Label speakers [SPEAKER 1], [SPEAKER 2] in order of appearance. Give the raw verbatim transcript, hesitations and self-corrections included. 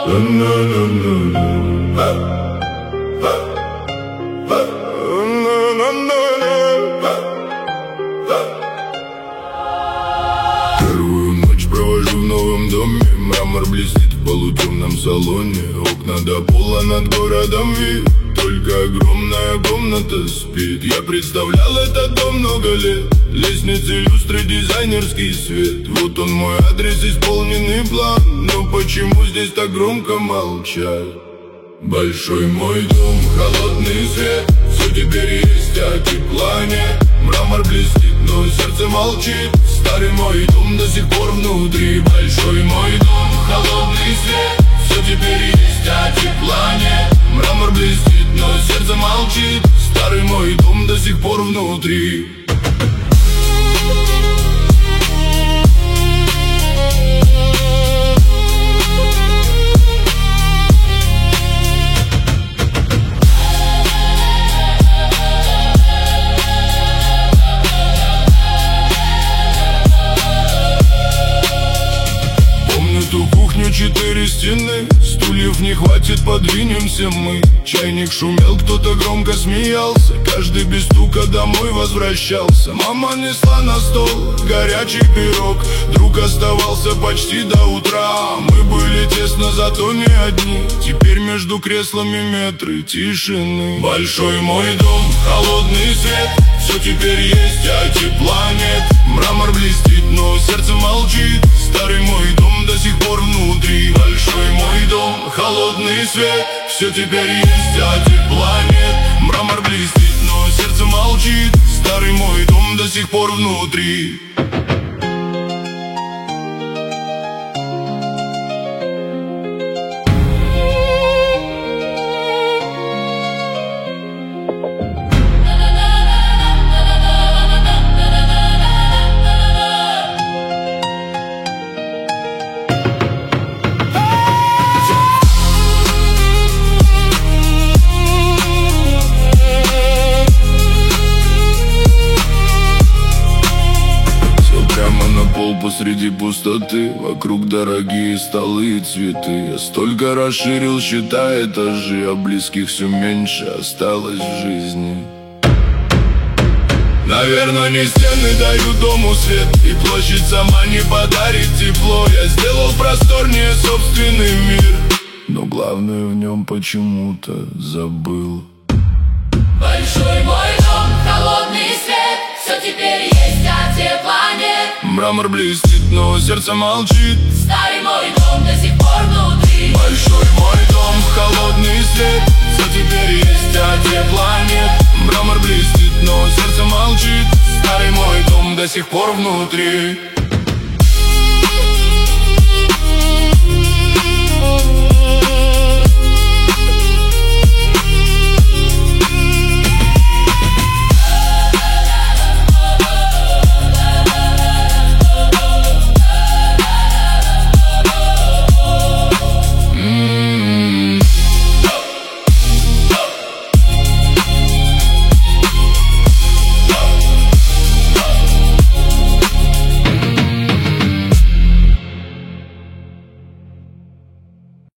[SPEAKER 1] Первую ночь провожу в новом доме. Мрамор блестит в полутемном салоне. Окна до пола, над городом вид. Только огромная комната спит. Я представлял этот дом много лет. Лестницы, люстры, дизайнерский свет. Вот он мой адрес, исполненный план. Но почему здесь так громко молчат? Большой мой дом, холодный свет. Все теперь есть, а тепла нет. Мрамор блестит, но сердце молчит. Старый мой дом до сих пор внутри. Большой мой дом, холодный свет. Все теперь есть, а тепла нет. Мрамор блестит, но сердце молчит. Старый мой дом до сих пор внутри. Четыре стены, стульев не хватит, подвинемся мы. Чайник шумел, кто-то громко смеялся. Каждый без стука домой возвращался. Мама несла на стол горячий пирог. Друг оставался почти до утра. Мы были тесно, зато не одни. Теперь между креслами метры тишины. Большой мой дом, холодный свет. Все теперь есть, а тепла нет. Мрамор блестит, но сердце молчит. Старый мой дом до сих пор внутри. Большой мой дом, холодный свет. Все теперь есть, а тепла нет. Мрамор блестит, но сердце молчит. Старый мой дом до сих пор внутри. Посреди пустоты, вокруг дорогие столы и цветы. Я столько расширил счета этажи, а близких все меньше осталось в жизни. Наверное, не стены дают дому свет, и площадь сама не подарит тепло. Я сделал просторнее собственный мир, но главное в нем почему-то забыл.
[SPEAKER 2] Большой мой дом, холодный свет. Все теперь есть, а тепла нет.
[SPEAKER 1] Мрамор блестит, но сердце молчит.
[SPEAKER 2] Старый мой дом до сих пор внутри.
[SPEAKER 1] Большой мой дом, холодный свет. Все теперь есть, а тепла нет. Мрамор блестит, но сердце молчит. Старый мой дом до сих пор внутри.